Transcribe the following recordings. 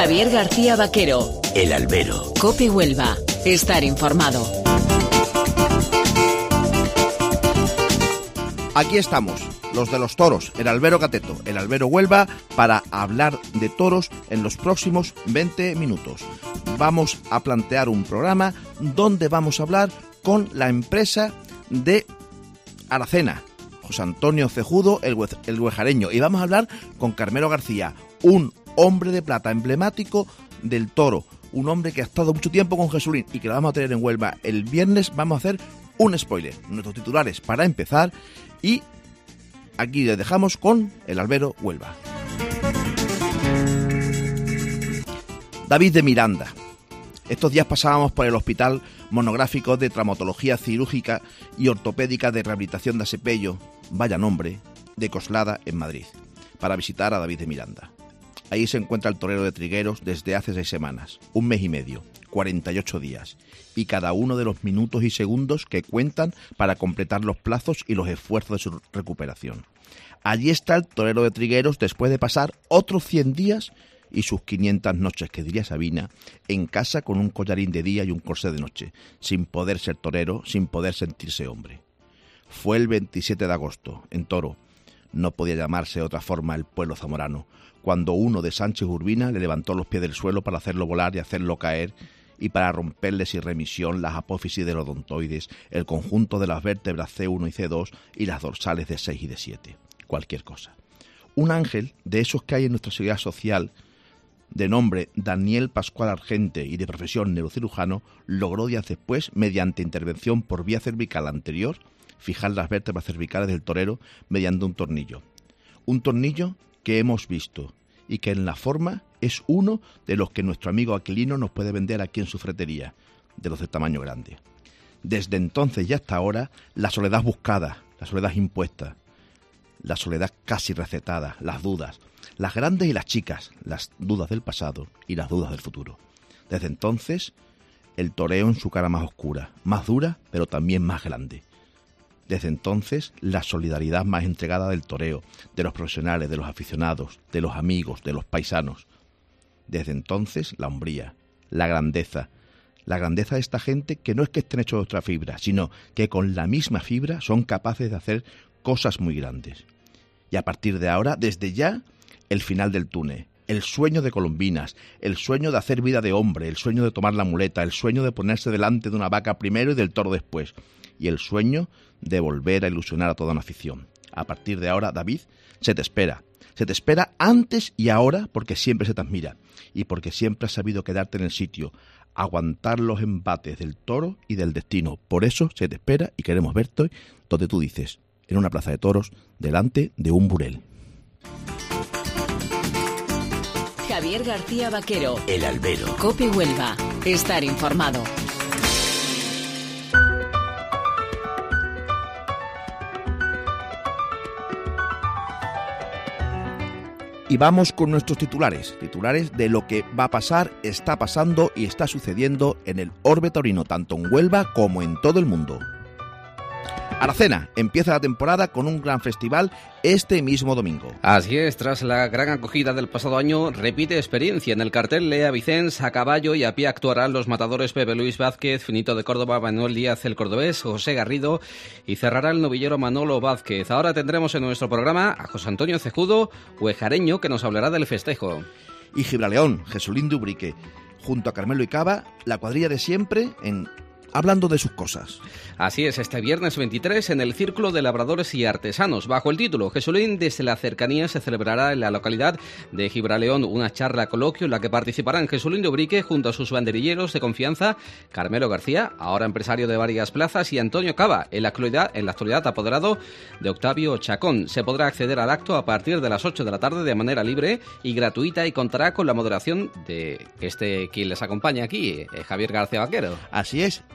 Javier García Vaquero. El Albero. COPE Huelva. Estar informado. Aquí estamos, los de los toros, el Albero Cateto, el Albero Huelva, para hablar de toros en los próximos 20 minutos. Vamos a plantear un programa donde vamos a hablar con la empresa de Aracena, José Antonio Cejudo, el huejareño, y vamos a hablar con Carmelo García, un hombre de plata emblemático del toro, un hombre que ha estado mucho tiempo con Jesulín y que lo vamos a tener en Huelva el viernes. Vamos a hacer un spoiler, nuestros titulares para empezar, y aquí les dejamos con el Albero Huelva. David de Miranda. Estos días pasábamos por el Hospital Monográfico de Traumatología Cirúrgica y Ortopédica de Rehabilitación de Asepello, vaya nombre, de Coslada, en Madrid, para visitar a David de Miranda. Ahí se encuentra el torero de Trigueros desde hace 6 semanas, 1 mes y medio, 48 días, y cada uno de los minutos y segundos que cuentan para completar los plazos y los esfuerzos de su recuperación. Allí está el torero de Trigueros después de pasar otros 100 días y sus 500 noches, que diría Sabina, en casa con un collarín de día y un corsé de noche, sin poder ser torero, sin poder sentirse hombre. Fue el 27 de agosto, en Toro. No podía llamarse de otra forma el pueblo zamorano, cuando uno de Sánchez Urbina le levantó los pies del suelo para hacerlo volar y hacerlo caer, y para romperle sin remisión las apófisis del odontoides, el conjunto de las vértebras C1 y C2 y las dorsales de 6 y de 7. Cualquier cosa. Un ángel de esos que hay en nuestra seguridad social, de nombre Daniel Pascual Argente y de profesión neurocirujano, logró días después, mediante intervención por vía cervical anterior, fijar las vértebras cervicales del torero mediante un tornillo. Un tornillo que hemos visto y que en la forma es uno de los que nuestro amigo Aquilino nos puede vender aquí en su fretería, de los de tamaño grande. Desde entonces y hasta ahora, la soledad buscada, la soledad impuesta, la soledad casi recetada, las dudas, las grandes y las chicas, las dudas del pasado y las dudas del futuro. Desde entonces, el toreo en su cara más oscura, más dura, pero también más grande. Desde entonces, la solidaridad más entregada del toreo, de los profesionales, de los aficionados, de los amigos, de los paisanos. Desde entonces, la hombría, la grandeza de esta gente que no es que estén hechos de otra fibra, sino que con la misma fibra son capaces de hacer cosas muy grandes. Y a partir de ahora, desde ya, el final del túnel, el sueño de Colombinas, el sueño de hacer vida de hombre, el sueño de tomar la muleta, el sueño de ponerse delante de una vaca primero y del toro después, y el sueño de volver a ilusionar a toda una afición. A partir de ahora, David, se te espera antes y ahora, porque siempre se te admira y porque siempre has sabido quedarte en el sitio, aguantar los embates del toro y del destino. Por eso se te espera y queremos verte donde tú dices, en una plaza de toros, delante de un burel. Javier García Vaquero. El Albero. COPE Huelva. Estar informado. Y vamos con nuestros titulares de lo que va a pasar, está pasando y está sucediendo en el orbe taurino, tanto en Huelva como en todo el mundo. Aracena empieza la temporada con un gran festival este mismo domingo. Así es, tras la gran acogida del pasado año, repite experiencia. En el cartel Lea Vicens, a caballo y a pie actuarán los matadores Pepe Luis Vázquez, Finito de Córdoba, Manuel Díaz el Cordobés, José Garrido, y cerrará el novillero Manolo Vázquez. Ahora tendremos en nuestro programa a José Antonio Cejudo, huejareño, que nos hablará del festejo. Y Gibraleón, Jesulín de Ubrique, junto a Carmelo y Cava, la cuadrilla de siempre hablando de sus cosas. Así es, este viernes 23 en el Círculo de Labradores y Artesanos, bajo el título Jesulín desde la cercanía, se celebrará en la localidad de Gibraleón una charla coloquio en la que participarán Jesulín de Ubrique junto a sus banderilleros de confianza, Carmelo García, ahora empresario de varias plazas, y Antonio Cava, en la actualidad apoderado de Octavio Chacón. Se podrá acceder al acto a partir de las 8 de la tarde de manera libre y gratuita, y contará con la moderación de quien les acompaña aquí, Javier García Vaquero. Así es.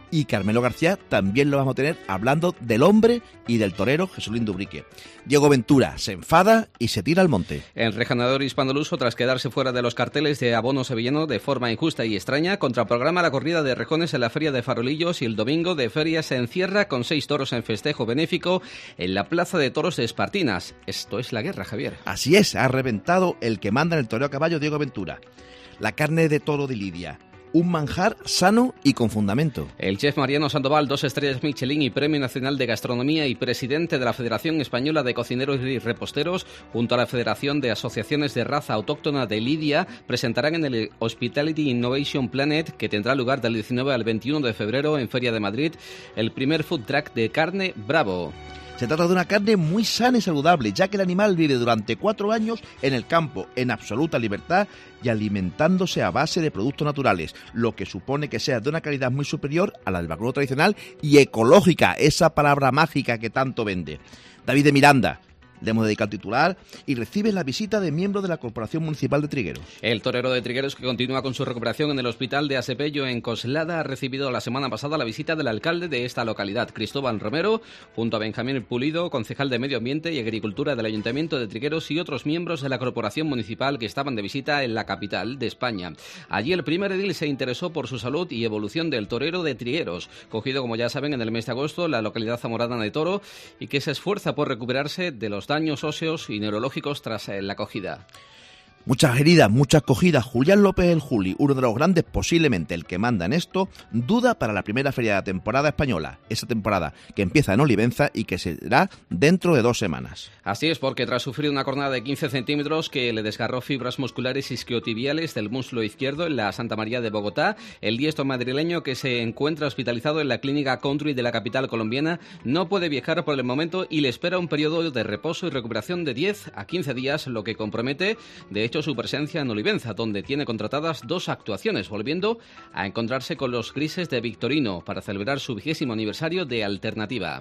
Y Carmelo García también lo vamos a tener hablando del hombre y del torero Jesulín de Ubrique. Diego Ventura se enfada y se tira al monte. El rejoneador hispanoluso, tras quedarse fuera de los carteles de abono sevillano de forma injusta y extraña, contraprograma la corrida de rejones en la Feria de Farolillos y el domingo de feria se encierra con 6 toros en festejo benéfico en la Plaza de Toros de Espartinas. Esto es la guerra, Javier. Así es, ha reventado el que manda en el toreo a caballo, Diego Ventura. La carne de toro de Lidia. Un manjar sano y con fundamento. El chef Mariano Sandoval, 2 estrellas Michelin y Premio Nacional de Gastronomía y presidente de la Federación Española de Cocineros y Reposteros, junto a la Federación de Asociaciones de Raza Autóctona de Lidia, presentarán en el Hospitality Innovation Planet, que tendrá lugar del 19 al 21 de febrero en Feria de Madrid, el primer food truck de carne Bravo. Se trata de una carne muy sana y saludable, ya que el animal vive durante 4 años en el campo, en absoluta libertad y alimentándose a base de productos naturales, lo que supone que sea de una calidad muy superior a la del vacuno tradicional y ecológica, esa palabra mágica que tanto vende. David de Miranda. Le hemos dedicado el titular y recibe la visita de miembros de la Corporación Municipal de Trigueros. El torero de Trigueros, que continúa con su recuperación en el hospital de Asepello en Coslada, ha recibido la semana pasada la visita del alcalde de esta localidad, Cristóbal Romero, junto a Benjamín Pulido, concejal de Medio Ambiente y Agricultura del Ayuntamiento de Trigueros, y otros miembros de la Corporación Municipal que estaban de visita en la capital de España. Allí el primer edil se interesó por su salud y evolución del torero de Trigueros, cogido, como ya saben, en el mes de agosto en la localidad zamorana de Toro, y que se esfuerza por recuperarse de los daños óseos y neurológicos tras la acogida. Muchas heridas, muchas cogidas. Julián López el Juli, uno de los grandes, posiblemente el que manda en esto, duda para la primera feria de la temporada española. Esa temporada que empieza en Olivenza y que será dentro de 2 semanas. Así es, porque tras sufrir una cornada de 15 centímetros que le desgarró fibras musculares isquiotibiales del muslo izquierdo en la Santa María de Bogotá, el diestro madrileño, que se encuentra hospitalizado en la clínica Country de la capital colombiana, no puede viajar por el momento y le espera un periodo de reposo y recuperación de 10 a 15 días, lo que compromete, de hecho, su presencia en Olivenza, donde tiene contratadas 2 actuaciones, volviendo a encontrarse con los grises de Victorino para celebrar su 20º aniversario de Alternativa.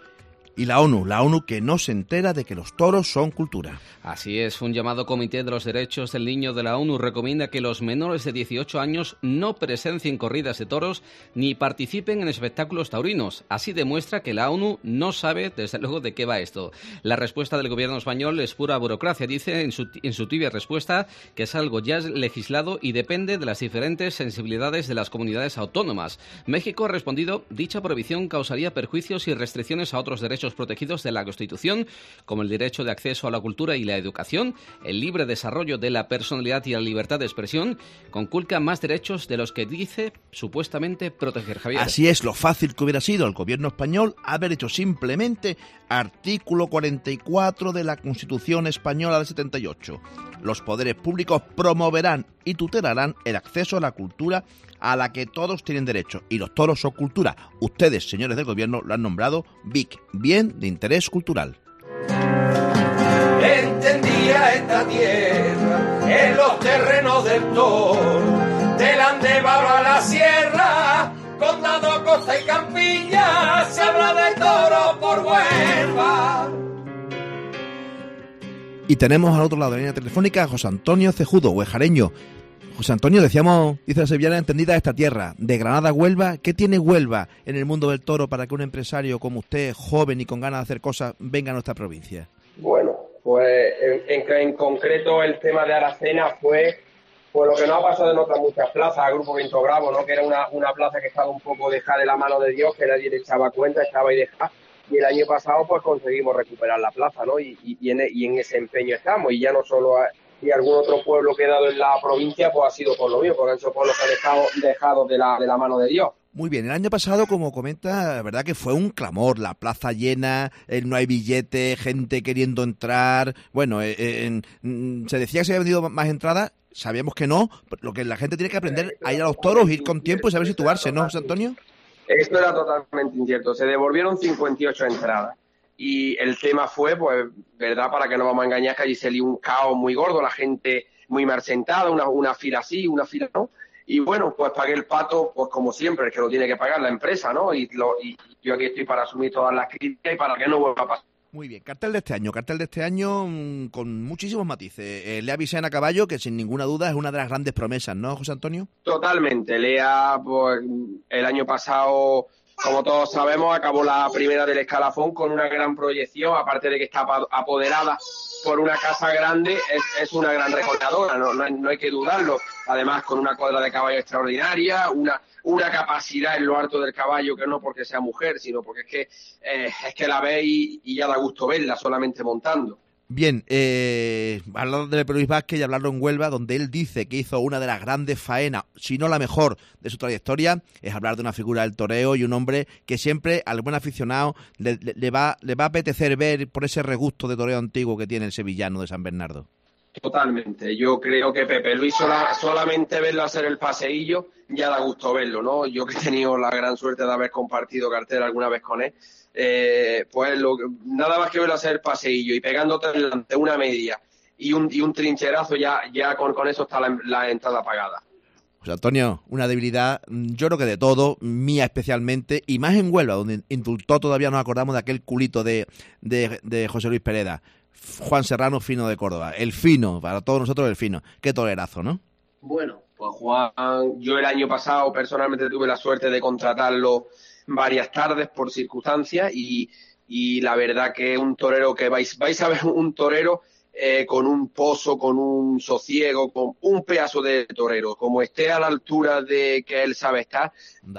Y la ONU que no se entera de que los toros son cultura. Así es, un llamado Comité de los Derechos del Niño de la ONU recomienda que los menores de 18 años no presencien corridas de toros ni participen en espectáculos taurinos. Así demuestra que la ONU no sabe, desde luego, de qué va esto. La respuesta del gobierno español es pura burocracia. Dice en su tibia respuesta que es algo ya legislado y depende de las diferentes sensibilidades de las comunidades autónomas. México ha respondido: dicha prohibición causaría perjuicios y restricciones a otros derechos protegidos de la Constitución, como el derecho de acceso a la cultura y la educación, el libre desarrollo de la personalidad y la libertad de expresión. Conculca más derechos de los que dice supuestamente proteger, Javier. Así es, lo fácil que hubiera sido el gobierno español haber hecho simplemente artículo 44 de la Constitución española del 78. Los poderes públicos promoverán y tutelarán el acceso a la cultura a la que todos tienen derecho. Y los toros son cultura. Ustedes, señores del gobierno, lo han nombrado BIC, Bien de Interés Cultural. Entendía esta tierra en los terrenos del toro, del Andévaro a la sierra, Condado, Costa y Campilla, se habla de toro por Huelva. Y tenemos al otro lado de la línea telefónica a José Antonio Cejudo, huejareño. José Antonio, decíamos, dice la sevillana, entendida esta tierra, de Granada a Huelva. ¿Qué tiene Huelva en el mundo del toro para que un empresario como usted, joven y con ganas de hacer cosas, venga a nuestra provincia? Bueno, pues en concreto el tema de Aracena fue lo que no ha pasado en otras muchas plazas, Grupo Vinto Bravo, ¿no? Que era una plaza que estaba un poco dejada de la mano de Dios, que nadie le echaba cuenta, estaba ahí dejada. Y el año pasado pues conseguimos recuperar la plaza, ¿no? Y en ese empeño estamos. Y ya no solo y algún otro pueblo que ha dado en la provincia, pues ha sido por lo mío, porque han sido pueblos que han estado dejados de la mano de Dios. Muy bien, el año pasado, como comenta, la verdad que fue un clamor, la plaza llena, no hay billete, gente queriendo entrar. Bueno, se decía que se había vendido más entradas, sabíamos que no, lo que la gente tiene que aprender a ir a los toros, ir con tiempo y saber situarse, ¿no, José Antonio? Esto era totalmente incierto, se devolvieron 58 entradas. Y el tema fue, pues, verdad, para que no vamos a engañar, que allí se lió un caos muy gordo, la gente muy mal sentada, una fila así, una fila no. Y bueno, pues pagué el pato, pues como siempre, el que lo tiene que pagar la empresa, ¿no? Y yo aquí estoy para asumir todas las críticas y para que no vuelva a pasar. Muy bien, cartel de este año con muchísimos matices. Lea Vicena a caballo, que sin ninguna duda es una de las grandes promesas, ¿no, José Antonio? Totalmente. Lea, pues, el año pasado, como todos sabemos, acabó la primera del escalafón con una gran proyección, aparte de que está apoderada por una casa grande, es una gran recortadora, no hay que dudarlo. Además, con una cuadra de caballo extraordinaria, una capacidad en lo alto del caballo, que no porque sea mujer, sino porque es que la veis y ya da gusto verla solamente montando. Bien, hablar de Pepe Luis Vázquez y hablarlo en Huelva, donde él dice que hizo una de las grandes faenas, si no la mejor de su trayectoria, es hablar de una figura del toreo y un hombre que siempre al buen aficionado le va a apetecer ver por ese regusto de toreo antiguo que tiene el sevillano de San Bernardo. Totalmente. Yo creo que Pepe Luis solamente verlo hacer el paseillo ya da gusto verlo, ¿no? Yo que he tenido la gran suerte de haber compartido cartel alguna vez con él, pues nada más que verlo hacer el paseillo y pegándote delante una media y un trincherazo, ya con eso está la entrada pagada. José Antonio, una debilidad, yo creo que de todo, mía especialmente, y más en Huelva, donde indultó, todavía nos acordamos de aquel culito de José Luis Pereda. Juan Serrano, Fino de Córdoba. El Fino, para todos nosotros el Fino. Qué tolerazo, ¿no? Bueno, pues Juan, yo el año pasado personalmente tuve la suerte de contratarlo varias tardes por circunstancias y la verdad que es un torero que vais a ver un torero con un pozo, con un sosiego, con un pedazo de torero, como esté a la altura de que él sabe estar.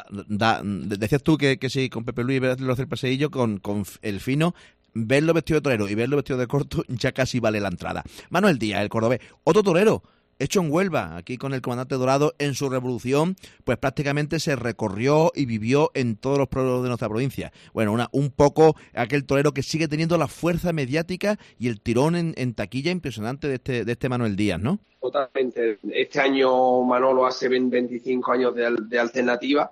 Decías tú que sí, con Pepe Luis verlo hacer paseillo, con el Fino, verlo vestido de torero y verlo vestido de corto ya casi vale la entrada. Manuel Díaz, el cordobés, otro torero hecho en Huelva, aquí con el comandante Dorado en su revolución, pues prácticamente se recorrió y vivió en todos los pueblos de nuestra provincia. Bueno, un poco aquel torero que sigue teniendo la fuerza mediática y el tirón en taquilla impresionante de este Manuel Díaz, ¿no? Totalmente. Este año Manolo hace 25 años de alternativa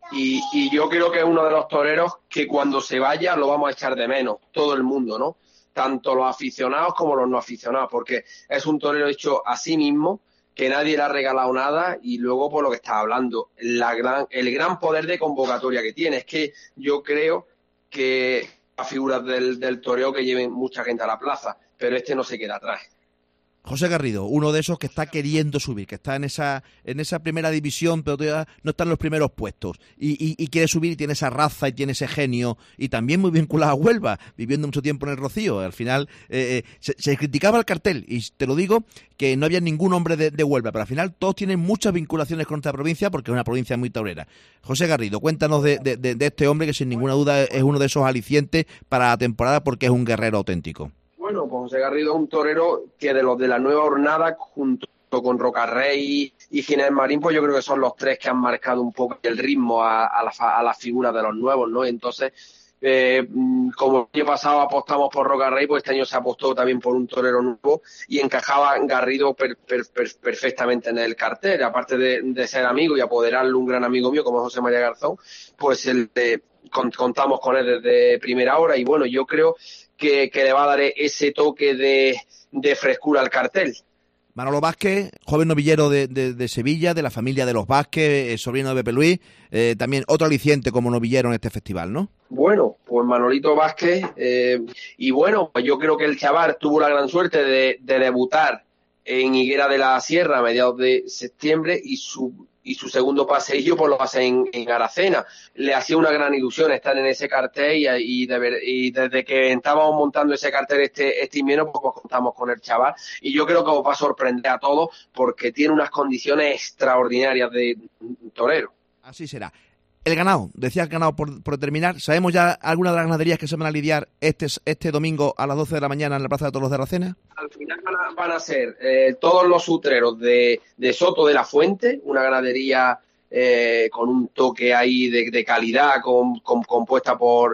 y yo creo que es uno de los toreros que cuando se vaya lo vamos a echar de menos, todo el mundo, ¿no? Tanto los aficionados como los no aficionados, porque es un torero hecho a sí mismo, que nadie le ha regalado nada, y luego por lo que estaba hablando, el gran poder de convocatoria que tiene. Es que yo creo que las figuras del toreo que lleven mucha gente a la plaza, pero este no se queda atrás. José Garrido, uno de esos que está queriendo subir, que está en esa primera división, pero todavía no está en los primeros puestos, y quiere subir, y tiene esa raza y tiene ese genio, y también muy vinculado a Huelva, viviendo mucho tiempo en el Rocío. Al final se criticaba el cartel, y te lo digo, que no había ningún hombre de Huelva, pero al final todos tienen muchas vinculaciones con esta provincia, porque es una provincia muy taurera. José Garrido, cuéntanos de este hombre que sin ninguna duda es uno de esos alicientes para la temporada, porque es un guerrero auténtico. Bueno, pues José Garrido es un torero que de los de la nueva hornada, junto con Rocarrey y Ginés Marín, pues yo creo que son los tres que han marcado un poco el ritmo a la figura de los nuevos, ¿no? Entonces, como el año pasado apostamos por Rocarrey, pues este año se apostó también por un torero nuevo y encajaba Garrido perfectamente en el cartel. Aparte de ser amigo y apoderarle un gran amigo mío como José María Garzón, pues contamos con él desde primera hora y bueno, yo creo que le va a dar ese toque de frescura al cartel. Manolo Vázquez, joven novillero de Sevilla, de la familia de los Vázquez, sobrino de Pepe Luis, también otro aliciente como novillero en este festival, ¿no? Bueno, pues Manolito Vázquez, y bueno, pues yo creo que el chaval tuvo la gran suerte de debutar en Higuera de la Sierra a mediados de septiembre y su segundo paseillo pues lo hace en Aracena. Le hacía una gran ilusión estar en ese cartel y desde que estábamos montando ese cartel este invierno pues contamos con el chaval y yo creo que os va a sorprender a todos porque tiene unas condiciones extraordinarias de torero. Así será. El ganado, decías ganado por terminar. ¿Sabemos ya algunas de las ganaderías que se van a lidiar este domingo a las 12 de la mañana en la Plaza de Toros de Aracena? Al final van a ser todos los sutreros de Soto de la Fuente, una ganadería con un toque ahí de calidad, compuesta por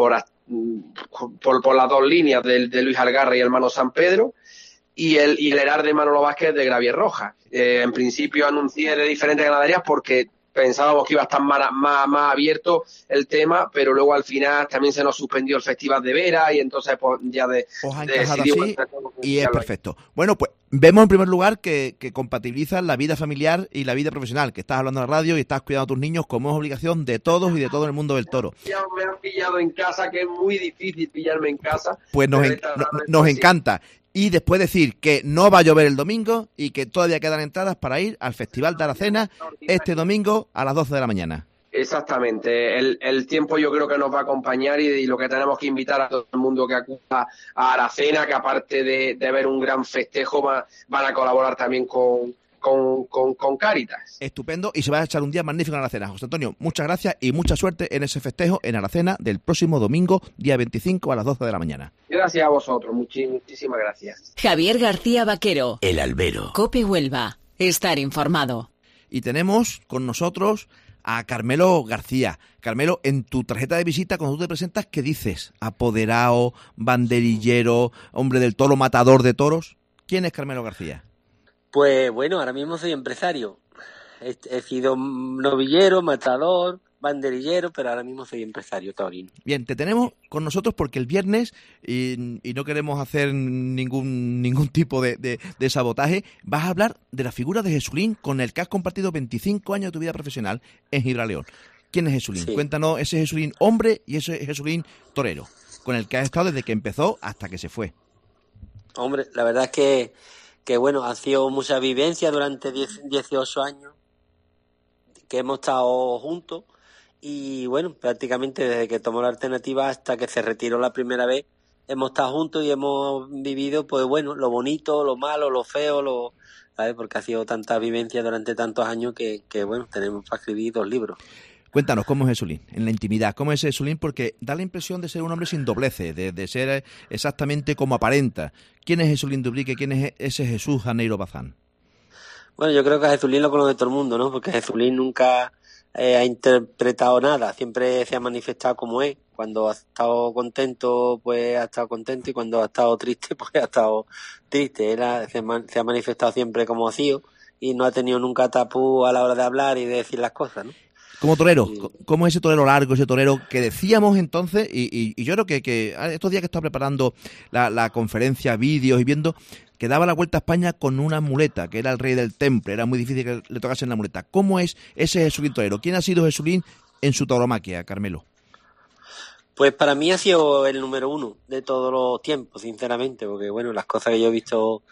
las dos líneas de Luis Algarra y Hermano San Pedro, y el Herar de Manolo Vázquez de Gravier Roja. En principio anuncié de diferentes ganaderías porque pensábamos que iba a estar más abierto el tema, pero luego al final también se nos suspendió el Festival de Vera y entonces pues ya os ha encajado así y es perfecto. Bueno, pues vemos en primer lugar que compatibilizas la vida familiar y la vida profesional, que estás hablando en la radio y estás cuidando a tus niños como es obligación de todos y de todo el mundo del toro. Me han pillado en casa, que es muy difícil pillarme en casa. Pues nos encanta. Y después decir que no va a llover el domingo y que todavía quedan entradas para ir al Festival de Aracena este domingo a las 12 de la mañana. Exactamente, el tiempo yo creo que nos va a acompañar y lo que tenemos que invitar a todo el mundo que acuda a Aracena, que aparte de ver un gran festejo van a colaborar también con Cáritas. Estupendo, y se va a echar un día magnífico en Aracena. José Antonio, muchas gracias y mucha suerte en ese festejo en Aracena del próximo domingo, día 25 a las 12 de la mañana. Gracias a vosotros, muchísimas gracias. Javier García Vaquero. El Albero. COPE Huelva. Estar informado. Y tenemos con nosotros a Carmelo García. Carmelo, en tu tarjeta de visita, cuando tú te presentas, ¿qué dices? ¿Apoderado, banderillero, hombre del toro, matador de toros? ¿Quién es Carmelo García? Pues bueno, ahora mismo soy empresario. He sido novillero, matador, banderillero, pero ahora mismo soy empresario taurino. Bien, te tenemos con nosotros porque el viernes, y no queremos hacer ningún tipo de sabotaje, vas a hablar de la figura de Jesulín con el que has compartido 25 años de tu vida profesional en Gibraleón. ¿Quién es Jesulín? Sí. Cuéntanos ese Jesulín hombre y ese Jesulín torero, con el que has estado desde que empezó hasta que se fue. Hombre, la verdad es que bueno, han sido muchas vivencias durante 18 años que hemos estado juntos y bueno, prácticamente desde que tomó la alternativa hasta que se retiró la primera vez hemos estado juntos y hemos vivido pues bueno, lo bonito, lo malo, lo feo, ¿sabes? Porque ha sido tanta vivencia durante tantos años que bueno, tenemos para escribir 2 libros. Cuéntanos, ¿cómo es Jesulín? En la intimidad, ¿cómo es Jesulín? Porque da la impresión de ser un hombre sin dobleces, de ser exactamente como aparenta. ¿Quién es Jesulín de Ubrique? ¿Quién es ese Jesús Janeiro Bazán? Bueno, yo creo que a Jesulín lo conoce todo el mundo, ¿no? Porque Jesulín nunca ha interpretado nada, siempre se ha manifestado como es. Cuando ha estado contento, pues ha estado contento, y cuando ha estado triste, pues ha estado triste. Se ha manifestado siempre como ha sido y no ha tenido nunca tapú a la hora de hablar y de decir las cosas, ¿no? Como torero, ¿cómo es ese torero largo, ese torero que decíamos entonces? Y yo creo que estos días que estaba preparando la conferencia, vídeos y viendo, que daba la vuelta a España con una muleta, que era el rey del temple, era muy difícil que le tocasen la muleta. ¿Cómo es ese Jesulín torero? ¿Quién ha sido Jesulín en su tauromaquia, Carmelo? Pues para mí ha sido el número 1 de todos los tiempos, sinceramente, porque bueno, las cosas que yo he visto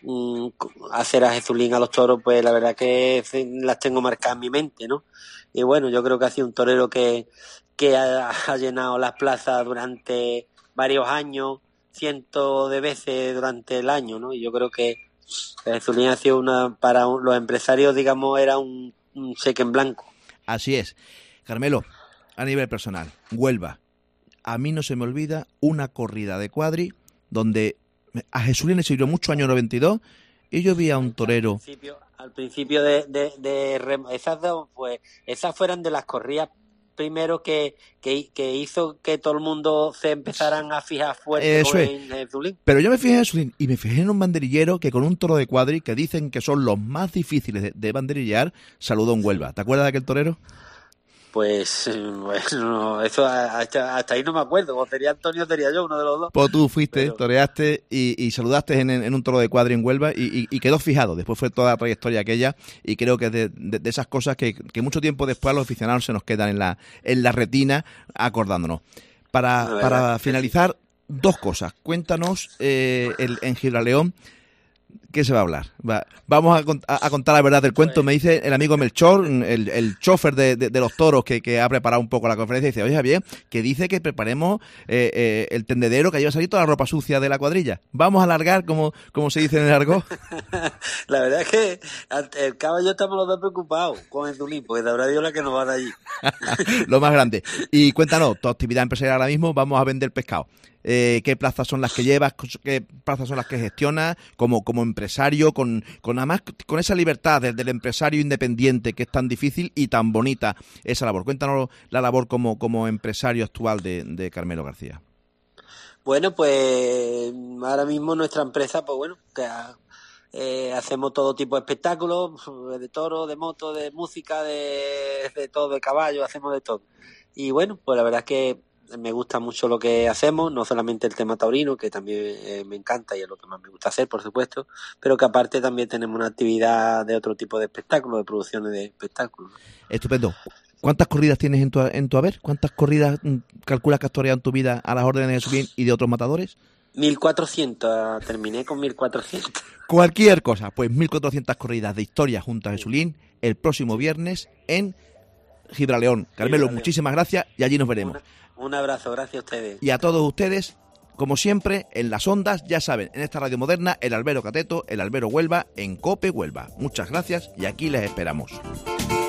hacer a Jesulín a los toros, pues la verdad que las tengo marcadas en mi mente, ¿no? Y bueno, yo creo que ha sido un torero que ha llenado las plazas durante varios años, cientos de veces durante el año, ¿no? Y yo creo que Jesulín ha sido para los empresarios, digamos, era un cheque en blanco. Así es. Carmelo, a nivel personal, Huelva, a mí no se me olvida una corrida de cuadri donde a Jesulín le sirvió mucho año 92 y yo vi a un torero. Al principio esas dos, pues esas fueron de las corridas primero que hizo que todo el mundo se empezaran a fijar fuerte en Jesulín. Pero yo me fijé en Jesulín y me fijé en un banderillero que con un toro de cuadri que dicen que son los más difíciles de banderillar, saludó en Huelva. ¿Te acuerdas de aquel torero? Pues bueno, eso hasta ahí no me acuerdo. O sería Antonio, sería yo, uno de los dos. Pues tú fuiste, toreaste y saludaste en un toro de cuadri en Huelva y quedó fijado. Después fue toda la trayectoria aquella y creo que es de esas cosas que mucho tiempo después a los aficionados se nos quedan en la retina acordándonos. Para finalizar, 2 cosas. Cuéntanos en Gibraleón. ¿Qué se va a hablar? Vamos a contar la verdad del cuento. Me dice el amigo Melchor, el chofer de los toros que ha preparado un poco la conferencia, dice, oye Javier, que dice que preparemos el tendedero que lleva a salir toda la ropa sucia de la cuadrilla. Vamos a alargar, como se dice en el argot. La verdad es que el caballo estamos los dos preocupados con el Zulín, porque sabrá Dios la que nos va a dar allí. Lo más grande. Y cuéntanos, tu actividad empresarial ahora mismo, vamos a vender pescado. ¿Qué plazas son las que llevas? ¿Qué plazas son las que gestionas como empresario, además con esa libertad del empresario independiente que es tan difícil y tan bonita esa labor? Cuéntanos la labor como empresario actual de Carmelo García. Bueno, pues ahora mismo nuestra empresa, pues bueno, que hacemos todo tipo de espectáculos, de toro, de moto, de música, de todo, de caballo, hacemos de todo. Y bueno, pues la verdad es que me gusta mucho lo que hacemos, no solamente el tema taurino, que también me encanta y es lo que más me gusta hacer, por supuesto, pero que aparte también tenemos una actividad de otro tipo de espectáculos, de producciones de espectáculos. Estupendo. ¿Cuántas corridas tienes en tu haber? ¿Cuántas corridas calculas que has toreado en tu vida a las órdenes de Jesulín y de otros matadores? 1400, terminé con 1400. Cualquier cosa, pues 1400 corridas de historia junto a Jesulín el próximo viernes en Gibraleón. Carmelo, muchísimas gracias y allí nos veremos. Un abrazo, gracias a ustedes. Y a todos ustedes, como siempre, en las ondas, ya saben, en esta radio moderna, el Albero Cateto, el Albero Huelva, en COPE Huelva. Muchas gracias y aquí les esperamos.